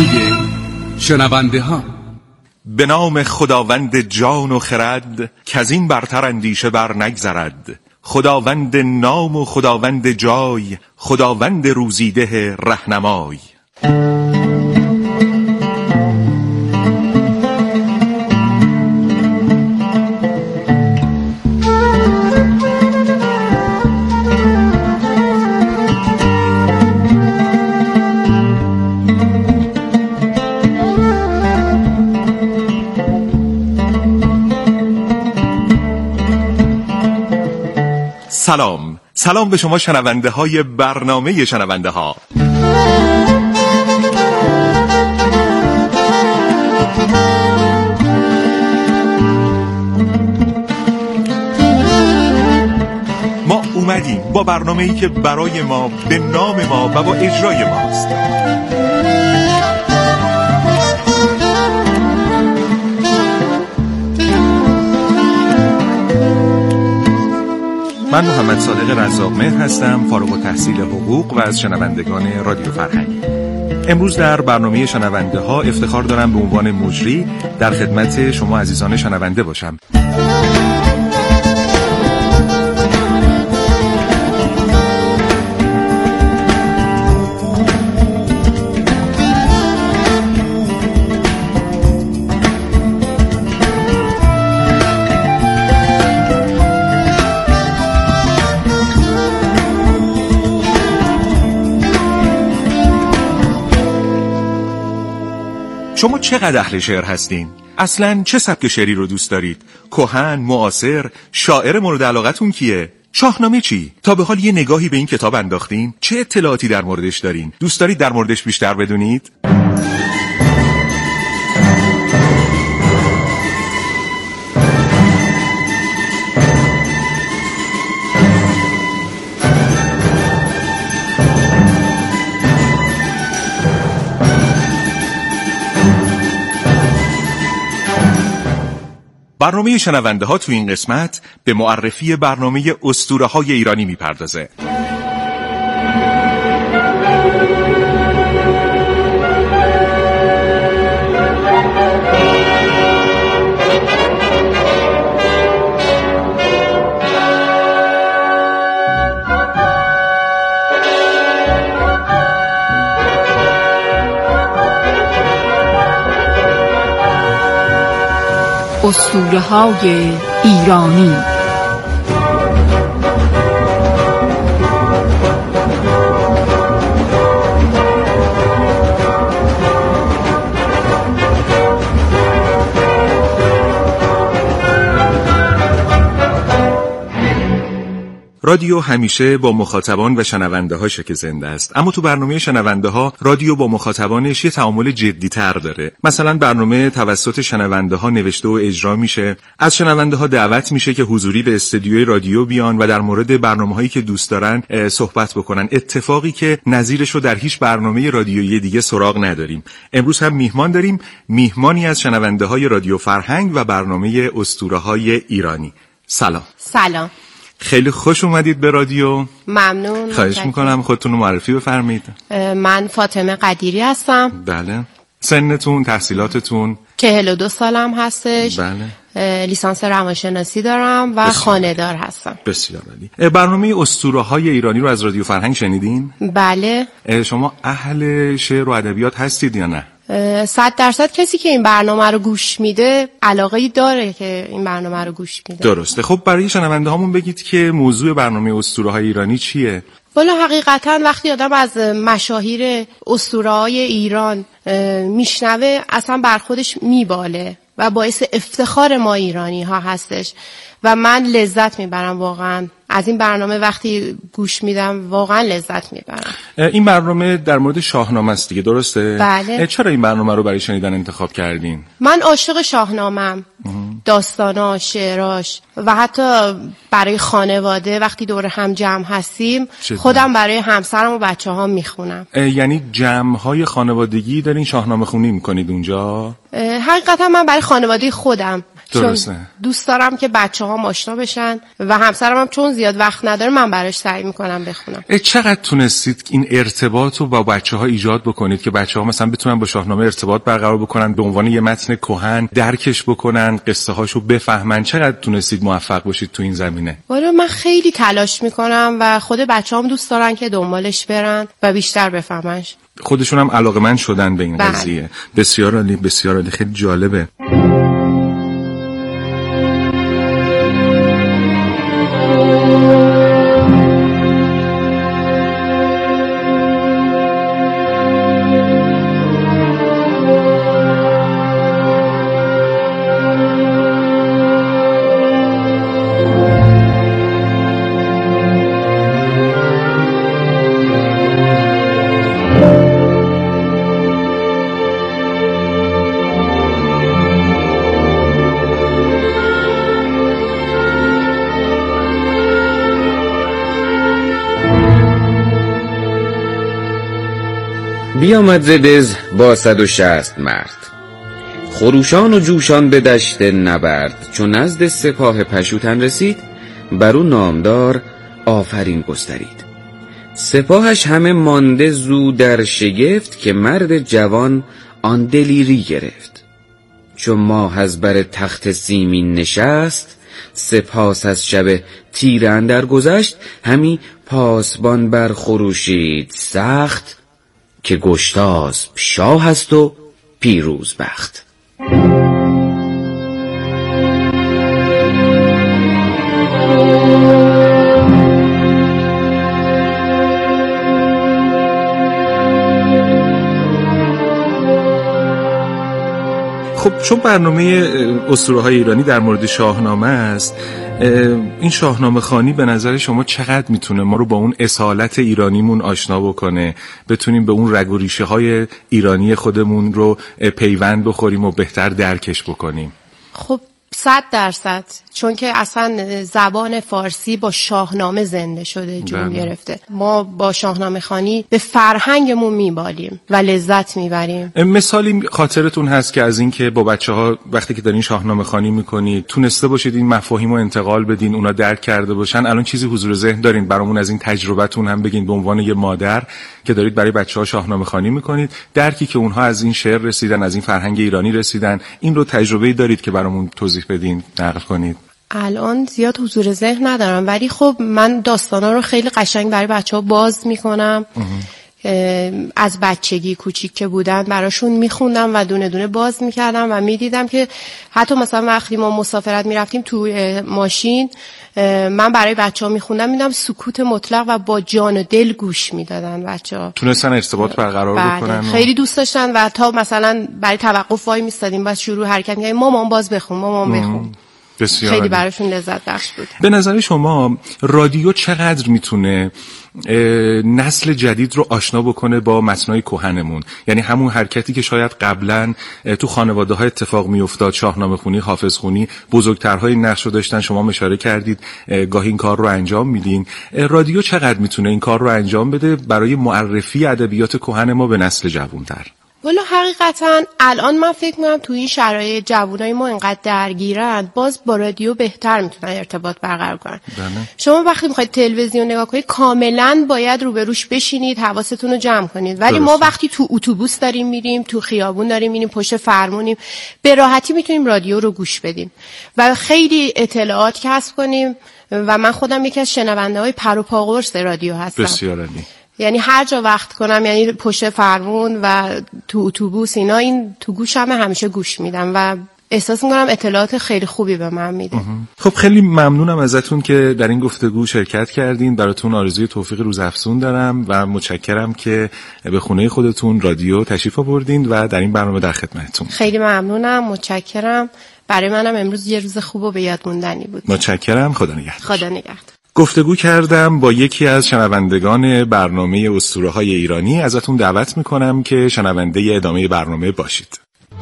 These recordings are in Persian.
برنامه شنونده ها. به نام خداوند جان و خرد کز این برتر اندیشه بر نگذرد. خداوند نام و خداوند جای، خداوند روزیده رهنمای. سلام به شما شنونده های برنامه شنونده ها. ما اومدیم با برنامه‌ای که برای ما به نام ما و با اجرای ماست. من محمد صادق رزاق‌مهر هستم، فارغ التحصیل حقوق و از شنوندگان رادیو فرهنگ. امروز در برنامه شنونده ها افتخار دارم به عنوان مجری در خدمت شما عزیزان شنونده باشم. شما چقدر اهل شعر هستین؟ اصلاً چه سبک شعری رو دوست دارید؟ کهن، معاصر، شاعر مورد علاقتون کیه؟ شاهنامه چی؟ تا به حال یه نگاهی به این کتاب انداختین؟ چه اطلاعاتی در موردش دارین؟ دوست دارید در موردش بیشتر بدونید؟ برنامه شنونده ها تو این قسمت به معرفی برنامه اسطوره های ایرانی میپردازه. اسطوره‌های ایرانی. رادیو همیشه با مخاطبان و شنونده ها که زنده است، اما تو برنامه شنونده ها رادیو با مخاطبانش یه تعامل جدی تر داره. مثلا برنامه توسط شنونده ها نوشته و اجرا میشه، از شنونده ها دعوت میشه که حضوری به استودیوی رادیو بیان و در مورد برنامه هایی که دوست دارن صحبت بکنن، اتفاقی که نظیرش رو در هیچ برنامه رادیویی دیگه سراغ نداریم. امروز هم میهمان داریم، میهمانی از شنونده های رادیو فرهنگ و برنامه اسطوره های ایرانی. سلام. خیلی خوش اومدید به رادیو. ممنون. خواهش میکنم خودتون رو معرفی بفرمایید. من فاطمه قدیری هستم. بله. سنتون، تحصیلاتتون؟ 42 سالم هستش. بله. لیسانس روانشناسی دارم و خانه‌دار هستم. بسیار عالی. برنامه اسطوره های ایرانی رو از رادیو فرهنگ شنیدین؟ بله. شما اهل شعر و ادبیات هستید یا نه؟ 100% کسی که این برنامه رو گوش میده علاقه‌ای داره که این برنامه رو گوش میده. درسته. خب برای شنونده هامون بگید که موضوع برنامه اسطوره های ایرانی چیه؟ والا حقیقتا وقتی آدم از مشاهیر اسطوره‌های ایران میشنوه اصلا بر خودش میباله و باعث افتخار ما ایرانی ها هستش و من لذت میبرم واقعا از این برنامه. وقتی گوش میدم واقعا لذت میبرم. این برنامه در مورد شاهنامه است دیگه، درسته؟ بله. چرا این برنامه رو برای شنیدن انتخاب کردین؟ من عاشق شاهنامه‌ام، داستاناش، شعراش و حتی برای خانواده وقتی دور هم جمع هستیم خودم برای همسرم و بچه‌هام میخونم. یعنی جمع‌های خانوادگی دارین شاهنامه خونی میکنید اونجا؟ حقیقتا من برای خانواده خودم درسته. چون دوست دارم که بچه‌هام آشنا بشن و همسرم هم چون زیاد وقت نداره من براش سعی میکنم بخونم. چقدر تونستید این ارتباط رو با بچه‌ها ایجاد بکنید که بچه‌ها مثلا بتونن با شاهنامه ارتباط برقرار بکنن، به عنوان یه متن کهن درکش بکنن، قصه هاشو بفهمن؟ چقدر تونستید موفق باشید تو این زمینه؟ والا من خیلی تلاش میکنم و خود بچه‌هام دوست دارن که دنبالش برن و بیشتر بفهمنش. خودشون هم علاقه‌مند شدن به این بله. قضیه. بسیار عالی، بسیار عالی، خیلی جالبه. بیامد زدز با 160 مرد، خروشان و جوشان به دشت نبرد. چون نزد سپاه پشوتن رسید، بر او نامدار آفرین گسترید. سپاهش همه مانده زو در شگفت، که مرد جوان آن دلیری گرفت. چون ماه از بر تخت سیمین نشست، سپاس از شب تیره اندر گذشت. همی پاسبان بر خروشید سخت، که گشتاسپ شاه است و پیروز بخت. خب چون برنامه اسطوره‌های ایرانی در مورد شاهنامه است، این شاهنامه خوانی به نظر شما چقدر میتونه ما رو با اون اصالت ایرانیمون آشنا بکنه، بتونیم به اون رگ و ریشه های ایرانی خودمون رو پیوند بخوریم و بهتر درکش بکنیم؟ خب 100%، چون که اصلا زبان فارسی با شاهنامه زنده شده، جون گرفته. ما با شاهنامه خوانی به فرهنگمون میبالیم و لذت میبریم. مثالی خاطرتون هست که از این که با بچه‌ها وقتی که دارین شاهنامه خوانی میکنید تونسته باشید این مفاهیم رو انتقال بدین، اونا درک کرده باشن؟ الان چیزی حضور ذهن دارین برامون از این تجربتون هم بگین، به عنوان یه مادر که دارید برای بچه‌ها شاهنامه خوانی میکنید، درکی که اونها از این شعر رسیدن، از این فرهنگ ایرانی رسیدن، این رو تجربه‌ای دارید که برامون توضیح بدین، نقل کنید؟ الان زیاد حضور ذهن ندارم، ولی خب من داستانا رو خیلی قشنگ برای بچه‌ها باز میکنم. از بچگی کوچیک که بودن براشون میخوندم و دونه دونه باز میکردم و میدیدم که حتی مثلا وقتی ما مسافرت میرفتیم تو ماشین، من برای بچه‌ها میخوندم، میدم سکوت مطلق و با جان و دل گوش میدادن بچه‌ها. تونستن ارتباط برقرار بکنن؟ خیلی دوست داشتن و تا مثلا برای توقف وای میستادیم بعد شروع حرکت می‌کردیم، مامان باز بخون، مامان بخون. خیلی براشون لذت بخش بود. به نظر شما رادیو چقدر میتونه نسل جدید رو آشنا بکنه با متنای کهنمون؟ یعنی همون حرکتی که شاید قبلا تو خانواده ها اتفاق میافتاد، شاهنامه خونی، حافظ خونی، بزرگترهای نقش رو داشتن، شما اشاره کردید گاهی این کار رو انجام میدین. رادیو چقدر میتونه این کار رو انجام بده برای معرفی ادبیات کهن ما به نسل جوان‌تر؟ والا حقیقتا الان من فکر می‌کنم توی این شرایط جوانای ما اینقدر درگیرن، باز با رادیو بهتر میتونن ارتباط برقرار کنن. شما وقتی میخواید تلویزیون نگاه کنید کاملا باید روبروش بشینید، حواستون رو جمع کنید، ولی ما وقتی تو اتوبوس داریم میریم، تو خیابون داریم میریم، پشت فرمونیم، به راحتی میتونیم رادیو رو گوش بدیم و خیلی اطلاعات کسب کنیم. و من خودم یکی از شنونده‌های پر و پا قرص رادیو هستم. بسیار عالی. یعنی هر جا وقت کنم، یعنی پشت فرمون و تو اتوبوس اینا، این تو گوشم همیشه گوش میدم و احساس میکنم اطلاعات خیلی خوبی به من میده. خب خیلی ممنونم ازتون که در این گفتگو شرکت کردین. براتون آرزوی توفیق روزافزون دارم و متشکرم که به خونه خودتون رادیو تشریف آوردین و در این برنامه در خدمتتون. خیلی ممنونم، متشکرم. برای منم امروز یه روز خوب و به یاد موندنی بود. متشکرم. خدا نگهدار. خدا نگهدار. گفتگو کردم با یکی از شنوندگان برنامه اسطوره‌های ایرانی. ازتون دعوت میکنم که شنونده ادامه برنامه باشید.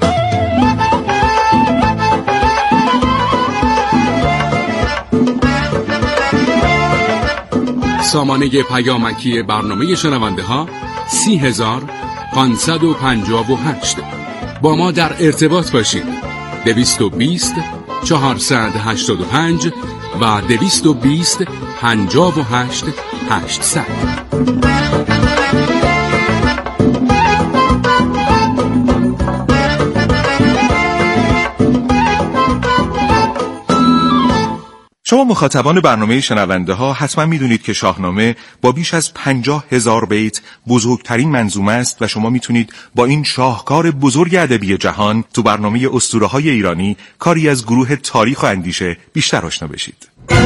سامانه پیامکی برنامه شنونده ها 30558. با ما در ارتباط باشید. 220 485 و 220 58 800. شما مخاطبان برنامه شنونده ها حتما میدونید که شاهنامه با بیش از 50,000 بیت بزرگترین منظومه است و شما میتونید با این شاهکار بزرگ ادبی جهان تو برنامه اسطوره‌های ایرانی کاری از گروه تاریخ و اندیشه بیشتر آشنا بشید.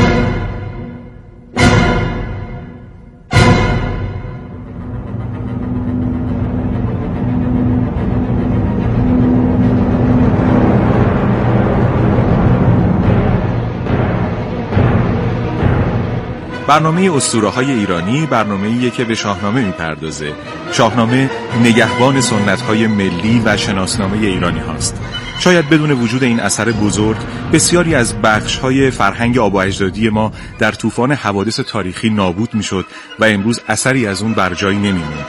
برنامه اسطوره‌های ایرانی برنامه‌ایه که به شاهنامه میپردازه. شاهنامه نگهبان سنت‌های ملی و شناسنامه ایرانی هاست. شاید بدون وجود این اثر بزرگ بسیاری از بخش‌های فرهنگ آب و اجدادی ما در طوفان حوادث تاریخی نابود میشد و امروز اثری از اون بر جای نمیموند.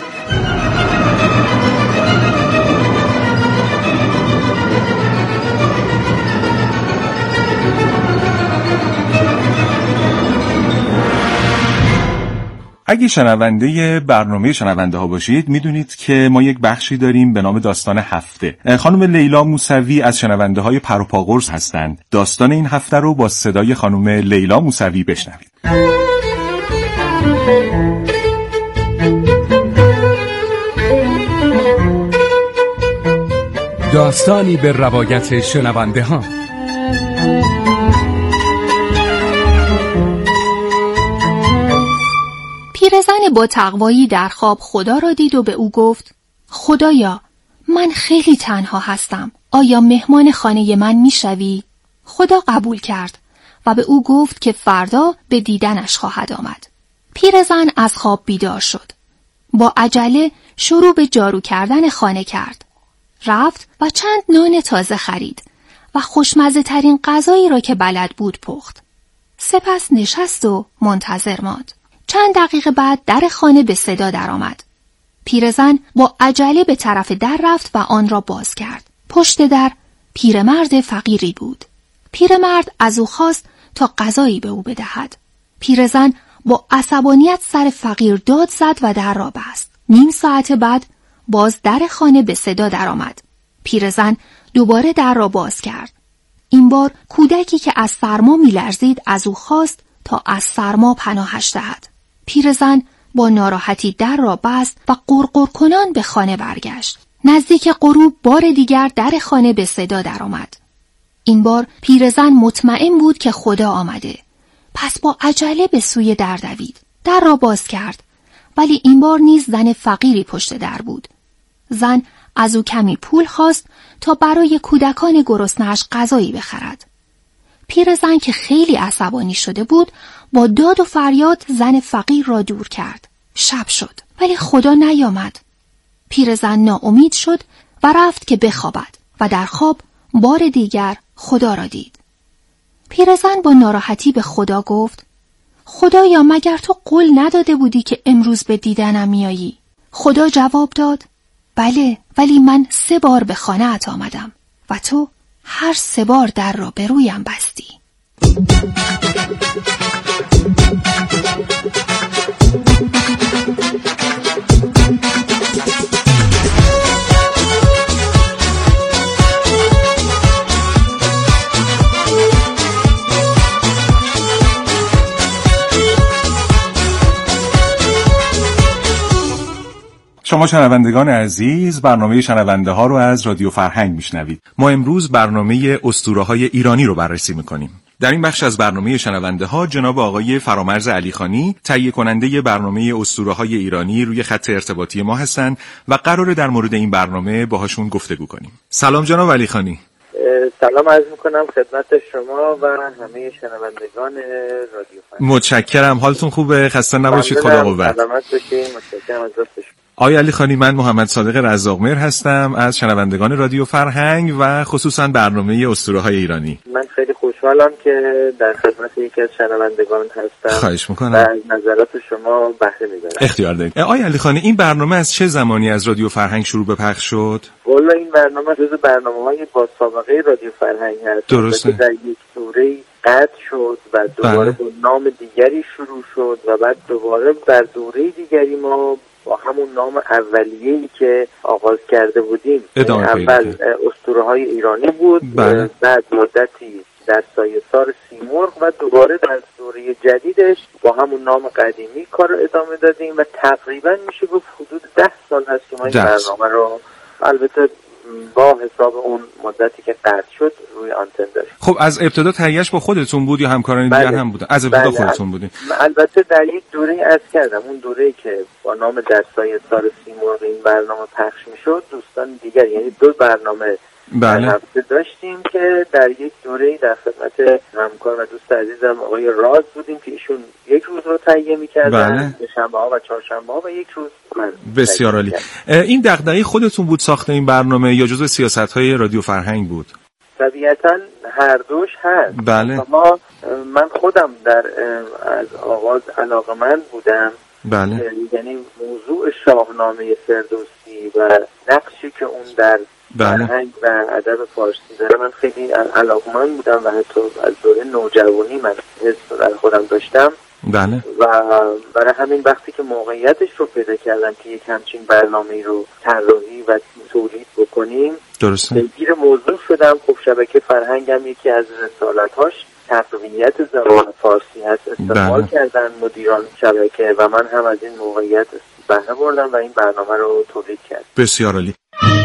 اگه شنونده برنامه شنونده ها باشید میدونید که ما یک بخشی داریم به نام داستان هفته. خانم لیلا موسوی از شنونده های پروپاگورس هستند. داستان این هفته رو با صدای خانم لیلا موسوی بشنوید. داستانی به روایت شنونده ها. پیرزن با تقوایی در خواب خدا را دید و به او گفت: خدایا، من خیلی تنها هستم. آیا مهمان خانه من میشوی؟ خدا قبول کرد و به او گفت که فردا به دیدنش خواهد آمد. پیرزن از خواب بیدار شد. با عجله شروع به جارو کردن خانه کرد. رفت و چند نان تازه خرید و خوشمزه ترین غذایی را که بلد بود پخت. سپس نشست و منتظر ماند. چند دقیقه بعد در خانه به صدا درآمد. پیرزن با عجله به طرف در رفت و آن را باز کرد. پشت در پیرمرد فقیری بود. پیرمرد از او خواست تا غذایی به او بدهد. پیرزن با عصبانیت سر فقیر داد زد و در را بست. نیم ساعت بعد باز در خانه به صدا درآمد. پیرزن دوباره در را باز کرد. این بار کودکی که از سرما می‌لرزید از او خواست تا از سرما پناهش دهد. پیرزن با ناراحتی در را بست و قرقر کنان به خانه برگشت. نزدیک غروب بار دیگر در خانه به صدا درآمد. این بار پیرزن مطمئن بود که خدا آمده. پس با عجله به سوی در دوید. در را باز کرد. ولی این بار نیز زن فقیری پشت در بود. زن از او کمی پول خواست تا برای کودکان گرسنه‌اش غذایی بخرد. پیرزن که خیلی عصبانی شده بود با داد و فریاد زن فقیر را دور کرد. شب شد ولی خدا نیامد. پیرزن ناامید شد و رفت که بخوابد و در خواب بار دیگر خدا را دید. پیرزن با ناراحتی به خدا گفت: خدایا، مگر تو قول نداده بودی که امروز به دیدنم میایی؟ خدا جواب داد: بله، ولی من 3 بار به خانه‌ات آمدم و تو هر 3 بار در را به رویم بستی. شما شنوندگان عزیز برنامه شنونده ها رو از رادیو فرهنگ میشنوید. ما امروز برنامه اسطوره‌های ایرانی رو بررسی میکنیم. در این بخش از برنامه شنونده ها جناب آقای فرامرز علیخانی تهیه کننده برنامه اسطوره‌های ایرانی روی خط ارتباطی ما هستن و قراره در مورد این برنامه باهاشون گفتگو کنیم. سلام جناب علیخانی. سلام عرض میکنم خدمت شما و همه شنوندگان رادیو فرهنگ. متشکرم. حالتون خوبه؟ خسته نباشید. خدا قوت. سلامت باشید. متشکرم از لطفتون. آقای علیخانی، من محمد صادق رزاق‌مهر هستم از شنوندگان رادیو فرهنگ و خصوصا برنامه اسطوره‌های ایرانی. من خیلی خوشحالم که در خدمت یکی از شنوندگان هستم. خواهش میکنم. و از نظرات شما بهره میبرم. اختیار دارید. آقای علیخانی، این برنامه از چه زمانی از رادیو فرهنگ شروع به پخش شد؟ والا این برنامه جزو برنامه‌های با سابقه رادیو فرهنگ هست. درسته. در یک دوره‌ای قطع شد و دوباره با نام دیگری شروع شد و بعد دوباره در دوره دیگری ما با همون نام اولیه‌ای که آغاز کرده بودیم اول اسطوره‌های ایرانی بود. بله. بعد مدتی در سایه‌سار سیمرغ و دوباره در دوره جدیدش با همون نام قدیمی کار رو ادامه دادیم و تقریبا میشه گفت حدود 10 سال هست که ما این برنامه رو البته با حساب اون مدتی که قطع شد روی آنتن داشت. خب از ابتدا تهیه‌اش با خودتون بود یا همکاران دیگر هم بودن؟ از ابتدا خودتون بودین؟ البته در یک دوره عرض کردم، اون دوره‌ای که با نام در سایه‌سار سیمرغ این برنامه پخش میشد، دوستان دیگر یعنی 2 برنامه بله. هفته داشتیم که در یک دوره‌ای در خدمت همکار و دوست عزیزم آقای راز بودیم که ایشون یک روز رو تهیه می‌کردن، شنبه‌ها و چهارشنبه‌ها و یک روز من. بسیار عالی. این دغدغه خودتون بود ساخت این برنامه یا جزو سیاست‌های رادیو فرهنگ بود؟ طبیعتاً هر دوش هست. بله. اما من خودم از آغاز علاقه‌مند بودم. بله. یعنی موضوع شاهنامه فردوسی و نقشی که اون در فرهنگ و ادب فارسی داره من خیلی علاقه‌مند بودم و حتی از دوره نوجوانی من حس در خودم داشتم. بله. و برای همین وقتی که موقعیتش رو پیدا کردم که یک همچین برنامه‌ای رو طراحی و تولید بکنیم، درسته. درگیر موضوع شدم. خب شبکه فرهنگ هم یکی از رسالت‌هاش تقویت زبان فارسی هست، استقبال کردن مدیران شبکه و من هم از این موقعیت بهره بردم و این برنامه رو تولید کردم. بسیار عالی.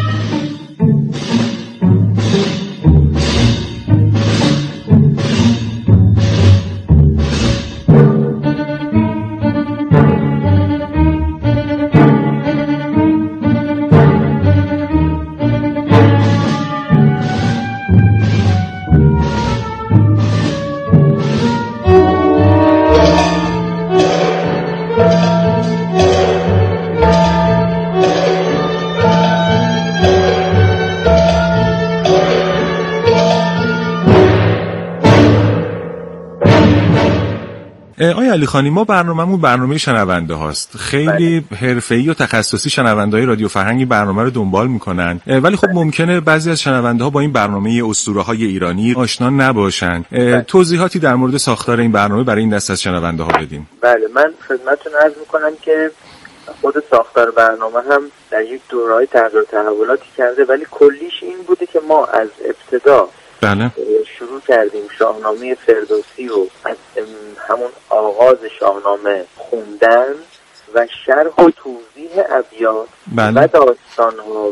آقای علیخانی، ما برنامه‌مون برنامه شنونده هاست. خیلی حرفه‌ای و تخصصی شنونده‌های رادیو فرهنگ برنامه رو دنبال میکنن، ولی خب ممکنه بعضی از شنونده ها با این برنامه اسطوره‌های ایرانی آشنا نباشن. توضیحاتی در مورد ساختار این برنامه برای این دسته از شنونده ها بدین. بله، من خدمتتون عرض میکنم که خود ساختار برنامه هم در یک دوره‌ای تغییر تحولاتی کرده، ولی کلیش این بوده که ما از ابتدا بله. شروع کردیم شاهنامه فردوسی رو از همون آغاز شاهنامه خوندن و شرح و توضیح ابیات و داستان‌ها و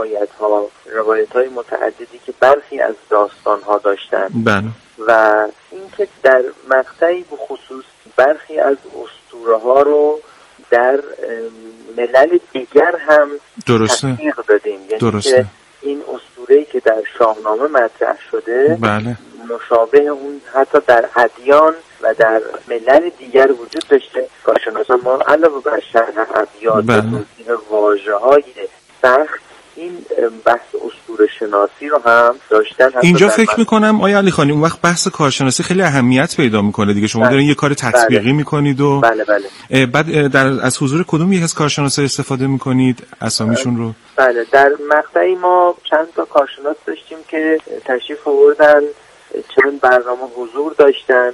روایت‌های متعددی که برخی از داستان‌ها داشتن. بله. و اینکه در مقطعی به خصوص برخی از اسطوره‌ها رو در ملل دیگر هم تطبیق دادیم. یعنی که این اسطوره‌ای که در شاهنامه مطرح شده بله. مشابه اون حتی در ادیان و در ملل دیگر وجود داشته. کارشناسان ما علاوه بر شرح ابیات و توضیح واژه‌های سخت این بحث اسطوره شناسی رو هم داشتن. اینجا فکر میکنم آیا علیخانی اون وقت بحث کارشناسی خیلی اهمیت پیدا میکنه دیگه. شما دارین یه کار تطبیقی میکنید و بله. بعد از حضور کدوم یک از کارشناسا استفاده میکنید اسامیشون رو؟ بله، در مقطعی ما چند تا کارشناس داشتیم که تشریف آوردن، چند برنامه حضور داشتن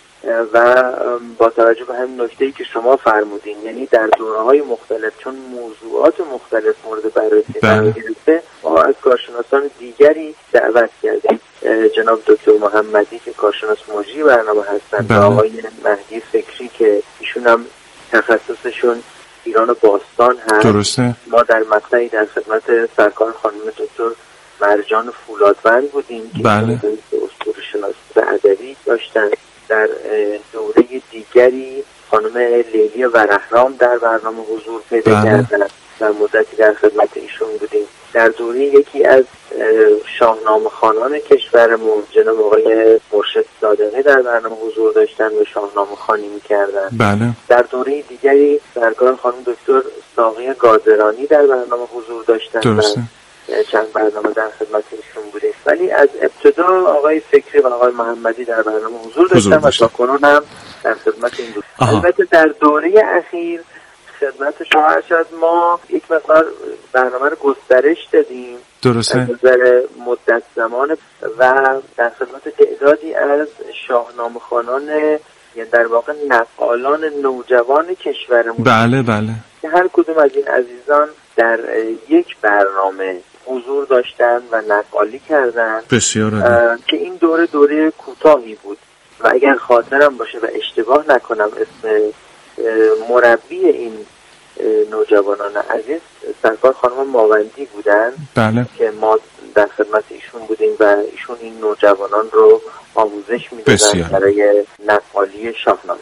و با توجه به همین نکته‌ای که شما فرمودین، یعنی در دوره‌های مختلف چون موضوعات مختلف مورد بررسی قرار گرفته، ما از کارشناسان دیگری دعوت کردیم. جناب دکتر محمدی که کارشناس مجری برنامه هستند و آقای مهدی فکری که ایشون هم تخصصشون ایران باستان هست. درسته. ما در مقطعی در خدمت سرکار خانم دکتر مرجان فولادوند بودیم که اسطوره‌شناسی ادبی داشتن. در دوره دیگری خانم لیلی ورهرام در برنامه حضور پیدا کردن، در مدتی در خدمت ایشون بودیم. در دوره یکی از شاهنامه خوانان کشورمون جناب آقای مرشد صادقی در برنامه حضور داشتن و شاهنامه خوانی می‌کردن. بله. در دوره دیگری سرکار خانم دکتر ساقی گادرانی در برنامه حضور داشتن. درسته. چند برنامه در خدمت ایشون بوده، ولی از ابتدا آقای فکری و آقای محمدی در برنامه حضور داشتن و تا کنون هم در خدمت این دوست. البته در دوره اخیر خدمت شما ارشد ما یک مقدار برنامه رو گسترش دادیم. درسته. از نظر مدت زمان و در خدمت تعدادی از شاهنامه خوانان، یعنی در واقع نقالان نوجوان کشورمون. بله بله. که هر کدوم از این عزیزان در یک برنامه حضور داشتن و نقالی کردن. بسیار عالی. که این دوره کوتاهی بود و اگر خاطرم باشه و اشتباه نکنم اسم مربی این نوجوانان عزیز سرکار خانم ماوندی بودن. بله. که ما در خدمت ایشون بودیم و ایشون این نوجوانان رو آموزش میدادن برای نقالی شاهنامه.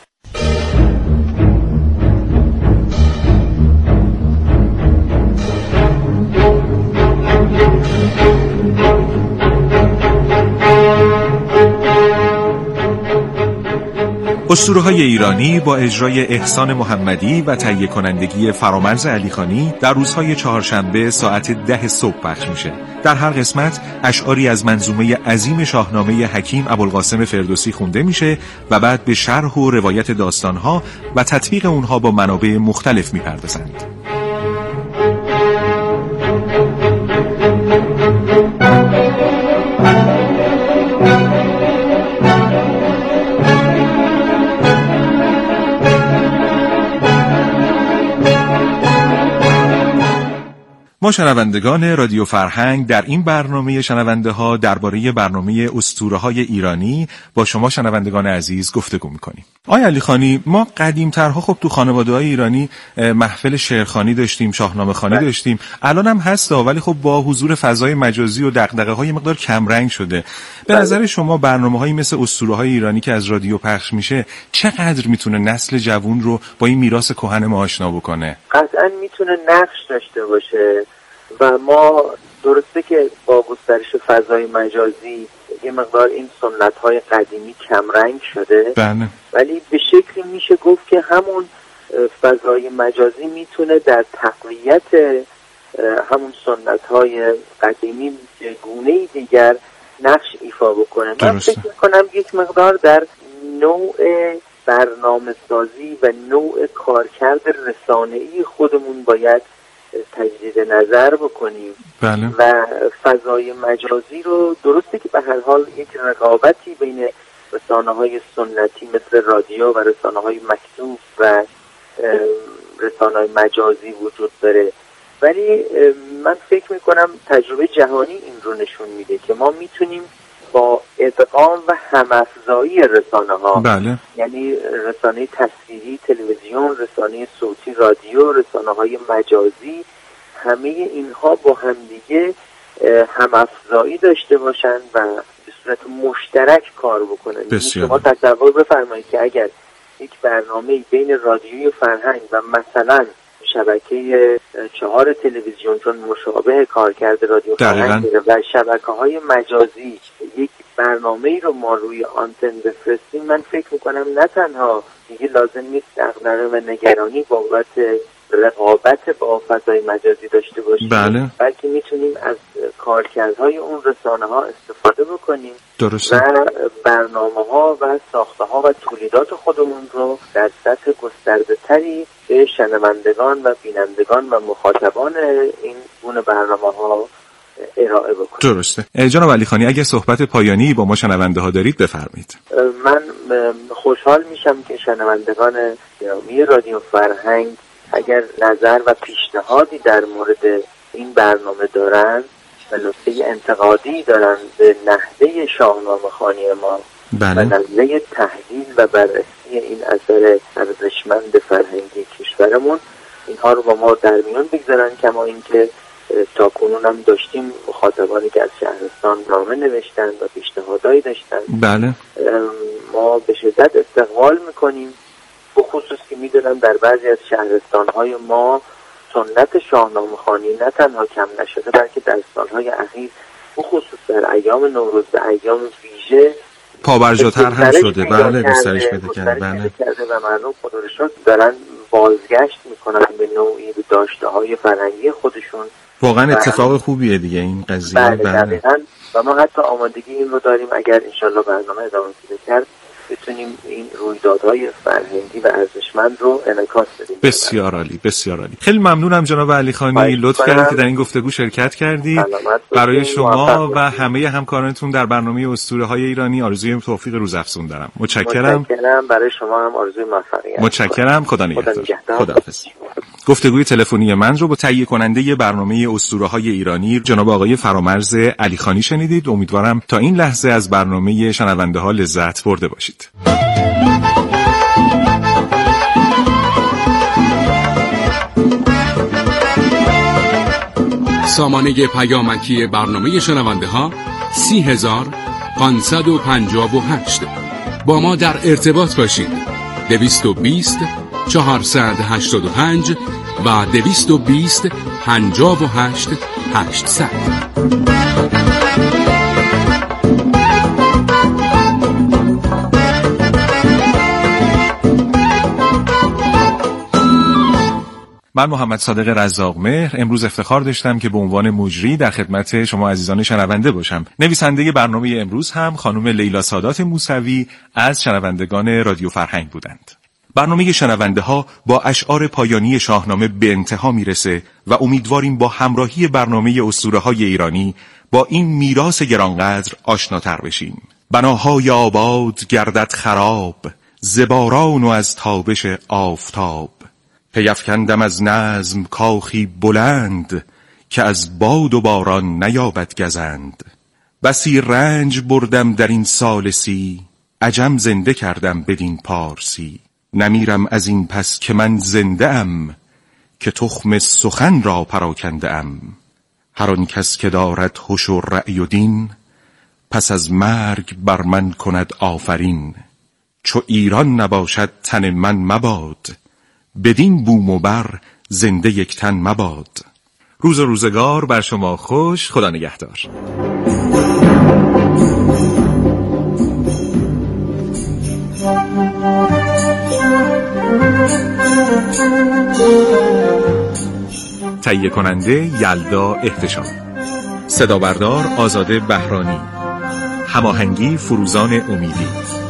اسطوره‌های ایرانی با اجرای احسان محمدی و تهیه کنندگی فرامرز علیخانی در روزهای چهارشنبه ساعت 10 صبح پخش میشه. در هر قسمت اشعاری از منظومه عظیم شاهنامه حکیم ابوالقاسم فردوسی خونده میشه و بعد به شرح و روایت داستانها و تطبیق اونها با منابع مختلف میپردازند. ما شنوندگان رادیو فرهنگ در این برنامه شنونده ها درباره برنامه اسطوره‌های ایرانی با شما شنوندگان عزیز گفتگو می‌کنیم. آقای علیخانی، ما قدیم‌ترها خب تو خانواده‌های ایرانی محفل شعرخوانی داشتیم، شاهنامه‌خوانی داشتیم، الان هم هست ولی خب با حضور فضای مجازی و دغدغه‌های مقدار کم رنگ شده. به نظر شما برنامه‌هایی مثل اسطوره‌های ایرانی که از رادیو پخش میشه چقدر میتونه نسل جوان رو با این میراث کهن ما آشنا بکنه؟ قطعاً میتونه نقش داشته باشه و ما درسته که با گسترش فضای مجازی یه مقدار این سنت‌های قدیمی کمرنگ شده. بله. ولی به شکلی میشه گفت که همون فضای مجازی میتونه در تقویت همون سنت‌های قدیمی گونه‌ای دیگر نقش ایفا بکنه. من فکر می‌کنم یک مقدار در نوع برنامه‌سازی و نوع کارکرد رسانه‌ای خودمون باید تجدید نظر بکنیم. بله. و فضای مجازی رو درسته که به هر حال یک رقابتی بین رسانه‌های سنتی مثل رادیو و رسانه‌های مکتوب و رسانه‌های مجازی وجود داره، ولی من فکر میکنم تجربه جهانی این رو نشون میده که ما میتونیم با ادغام و هم‌افزایی رسانه‌ها، بله. یعنی رسانه تصویری، تلویزیون، رسانه صوتی، رادیو، رسانه‌های مجازی، همه اینها با همدیگه هم‌افزایی داشته باشن و به صورت مشترک کار بکنن. شما تصور بفرمایید که اگر یک برنامه بین رادیوی فرهنگ و مثلا شبکه 4 تلویزیون، چون مشابه کارکرد رادیو فرهنگ و شبکه‌های مجازی، یک برنامه‌ای رو ما روی آنتن بفرستیم، من فکر می‌کنم نه تنها دیگه لازم نیست دغدغه و نگرانی بابت رقابت با فضای مجازی داشته باشیم، بله. بلکه میتونیم از کارکردهای اون رسانه‌ها استفاده بکنیم. درسته. و برنامه‌ها و ساخته‌ها و تولیدات خودمون رو در سطح گسترده‌تری به شنوندگان و بینندگان و مخاطبان این گونه برنامه‌ها ارائه بکنیم. درسته. جناب علیخانی، اگه صحبت پایانی با ما شنونده ها دارید بفرمایید. من خوشحال میشم که شنوندگان گرامی رادیو فرهنگ اگر نظر و پیشنهادی در مورد این برنامه دارن و نکته انتقادی دارن به نحوه شاهنامه خوانی ما، بله. و نحوه تحلیل و بررسی این اثر ارزشمند فرهنگی کشورمون، اینها رو با ما در میون بگذارن، کما اینکه تاکنون هم داشتیم مخاطبانی که از شهرستان نامه نوشتن و پیشنهادایی داشتن. بله. ما به شدت استقبال میکنیم، به خصوص که میدونم در بعضی از شهرستان‌های ما سنت شاهنامه خوانی نه تنها کم نشده بلکه در سالهای اخیر بخصوص در ایام نوروز به ایام ویژه پابرجاتر هم شده. بله گسترش پیدا کرده. بله و مردم خدا رو شکر دارن بازگشت میکنن به نوعی به داشته‌های فرهنگی خودشون. واقعا اتفاق خوبیه دیگه این قضیه. بله. و ما حتی آمادگی این رو داریم اگر انشالله برنامه ادامه پیدا کرد بتونیم این رویدادهای فرهنگی و ارزشمند رو انعکاس بدیم. بسیار عالی، بسیار عالی. خیلی ممنونم جناب علیخانی، لطف کردید که در این گفتگو شرکت کردید. برای شما و همه همکارانتون در برنامه اسطوره‌های ایرانی آرزوی توفیق روزافزون دارم. متشکرم. برای شما هم آرزوی موفقیت. متشکرم. خدا نگهدار. خداحافظ. گفتگوی تلفنی من رو با تهیه کننده برنامه اسطوره‌های ایرانی جناب آقای فرامرز علیخانی شنیدید. امیدوارم تا این لحظه از برنامه شنونده ها لذت برده باشید. سامانه پیامکی برنامه شنونده ها 30558. با ما در ارتباط باشید. 220 485 و 220 58 800. من محمد صادق رزاق‌مهر امروز افتخار داشتم که به عنوان مجری در خدمت شما عزیزان شنونده باشم. نویسنده برنامه امروز هم خانم لیلا سادات موسوی از شنوندگان رادیو فرهنگ بودند. برنامه شنونده ها با اشعار پایانی شاهنامه به انتها میرسه و امیدواریم با همراهی برنامه اسطوره‌های ایرانی با این میراث گرانقدر آشناتر بشیم. بناهای آباد گردد خراب، زباران و از تابش آفتاب. پیفکندم از نظم کاخی بلند، که از باد و باران نیابد گزند. بسی رنج بردم در این ثالثی، عجم زنده کردم بدین پارسی. نمیرم از این پس که من زنده ام، که تخم سخن را پراکنده ام. هر آن کس که دارد هوش و رأی و دین، پس از مرگ بر من کند آفرین. چو ایران نباشد تن من مباد، بدین بوم و بر زنده یک تن مباد. روز و روزگار بر شما خوش. خدا نگهدار. تهیه کننده یلدا احتشام، صدا بردار آزاده بهرانی، هماهنگی فروزان امیدی.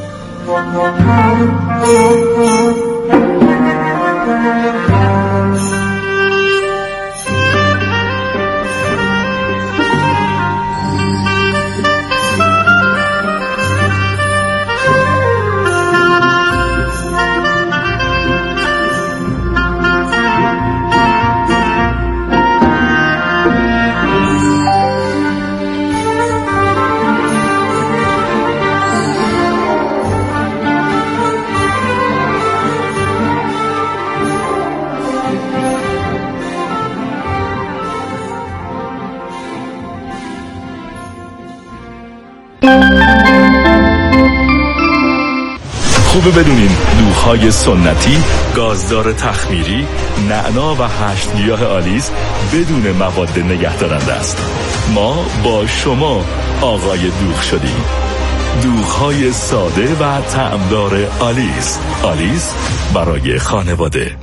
خوبه بدونین دوغ‌های سنتی، گازدار تخمیری، نعنا و 8 گیاه آلیس بدون مواد نگهدارنده است. ما با شما آقای دوغ شدیم. دوغ‌های ساده و طعمدار آلیس. آلیس برای خانواده.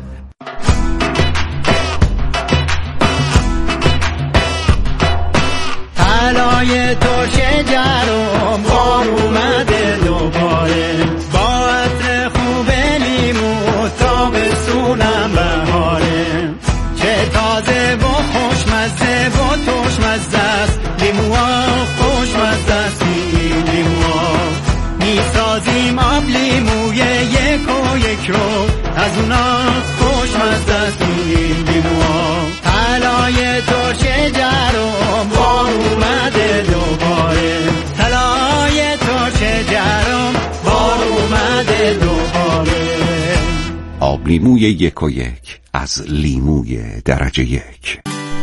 طلای ترش جرم بار اومده دوباره، با عطر خوب لیمو تابستونم بهاره. چه تازه و خوشمزه و ترشمزه است لیموها، خوشمزه است لیموها. میسازیم آب لیموی یک و یک رو، از اونا خوشمزه است لیموها. طلای ترش جرم بار اومده دوباره، طلای ترش جرم بار اومده دوباره. آب لیموی یک و یک از لیموی درجه یک.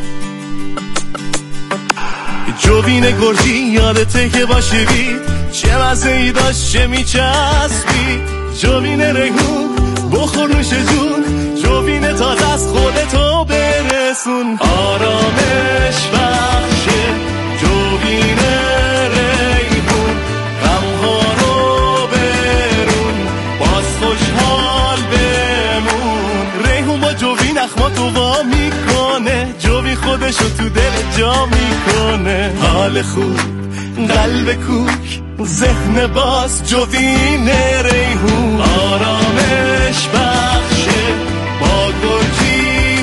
جوین گرجی یادته که باشی بی، چه مزه‌ای داشت چه میچسبی. جوین ریحون بخور نوش جون، جوین تازه از خودتو برسون. آرامش بخشه جوین ریحون، غمها رو برون باز خوشحال بمون. ریحون با جوین اخماتو وا میکنه، جوین خودشو تو دل جا میکنه. حال خوب قلب کوک ذهن باز جوین ریحون. آرامش بخشه با گرجی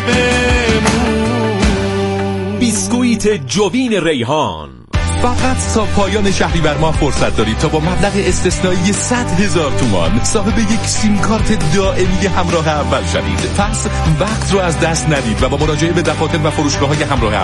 بمون. بیسکویت جوین ریحان. فقط تا پایان شهریور ماه فرصت دارید تا با مبلغ استثنایی 100,000 تومان صاحب یک سیم کارت دائمی همراه اول شوید. پس وقت رو از دست ندید و با مراجعه به دفاتر و فروشگاه‌های همراه